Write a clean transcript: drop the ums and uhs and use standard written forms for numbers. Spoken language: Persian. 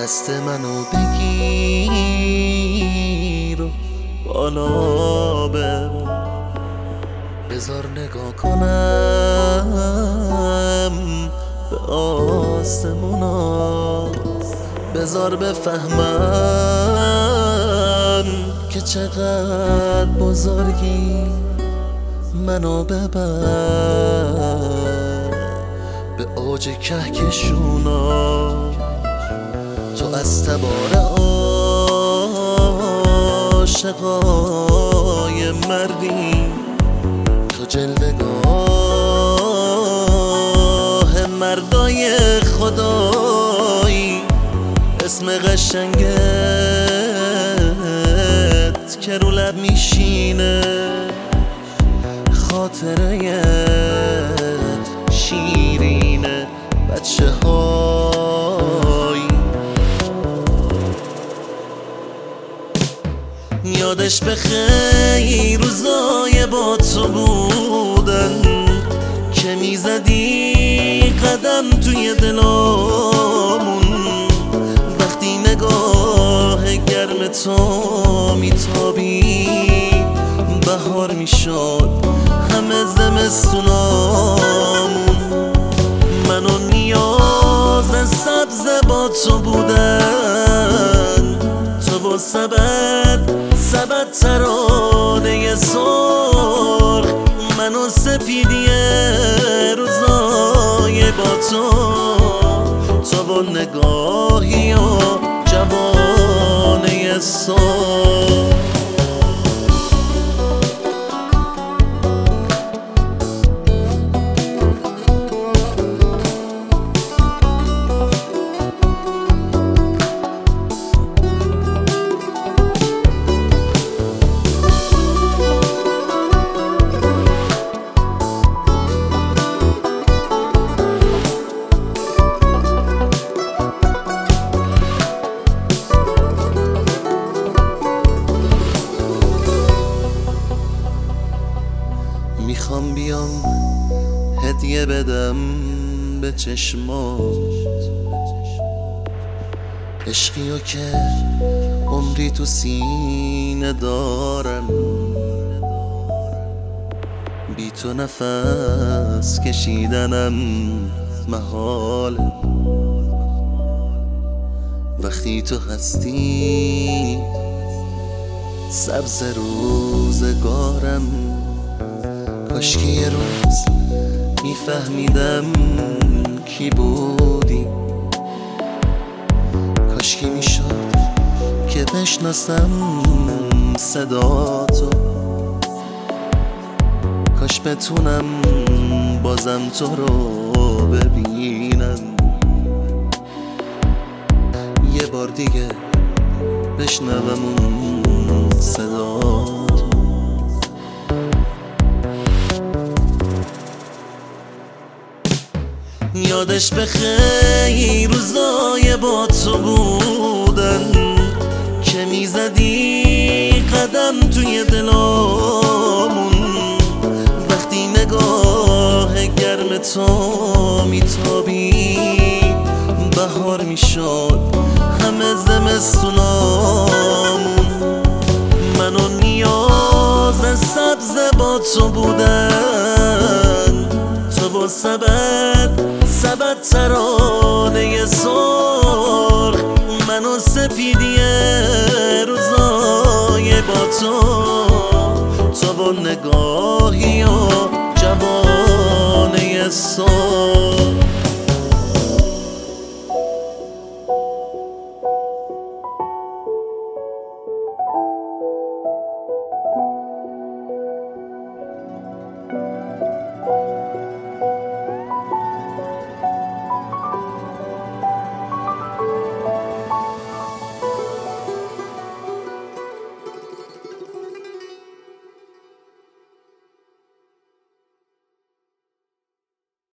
دست منو بگیر و بالا ببر، بذار نگاه کنم به آسمونا، بذار بفهمم که چقدر بزرگی، منو ببر به اوج کهکشونا. تو از تبار عاشقای مردی، تو جلوه‌گاه مردای خدایی، اسم قشنگت که رو لب میشینه، خاطره شیرینه بچه هایی. یادش بخیر روزای با تو بودن که میزدی قدم توی دلامون، وقتی نگاه گرم تو میتابی، بهار میشد همه زمستونامون. من و نیاز سبز با تو بودن، تو و سبد ترانه سرخ، من و سپیدی روزای با تو، تو و نگاهی و جوانه سرخ. میخوام بیام هدیه بدم به چشمات، عشقیو که عمری تو سینه دارم، بی تو نفس کشیدنم محاله، وقتی تو هستی سبز روزگارم. کاشکی یه روز میفهمیدم کی بودی، کاشکی میشد که بشناسم صداتو، کاش بتونم بازم تو رو ببینم، یه بار دیگه بشنوم اون صداتو. یادش بخیر روزای با تو بودن که میزدی قدم توی دلامون، وقتی نگاه گرم تو میتابی، بهار میشد همه زمستونامون. من و نیاز سبز با تو بودن، تو و سبد ترانه سرخ، من و سپیدی روزای با تو، تو و نگاهی و جوانه سرخ.